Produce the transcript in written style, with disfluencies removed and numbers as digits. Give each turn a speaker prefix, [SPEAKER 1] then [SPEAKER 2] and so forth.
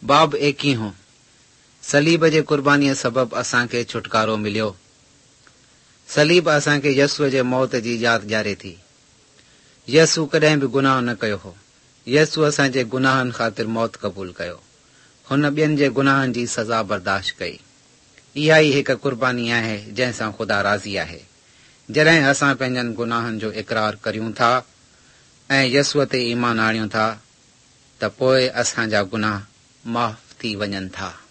[SPEAKER 1] बाब एकी हो, सलीब जे कुर्बानीअ सबब असांखे छुटकारो मिलियो। सलीब असांखे यस्सूअ जे मौत जी याद ॾियारे थी। यस्सू कॾहिं बि गुनाह न कयो हो। यस्सू असांजे गुनाहनि ख़ातिर मौत क़बूल कयो। हुन ॿियनि जे गुनाहनि जी सज़ा बर्दाश्त कई। इहा ई हिकु कुर्बानी आहे जंहिंसां ख़ुदा राज़ी आहे। जॾहिं असां पंहिंजनि गुनाहनि जो इक़रार करियूं था ऐं यस्सूअ ते ईमान आणियूं था त पोइ असांजा गुनाह माफ़ थी वञनि था।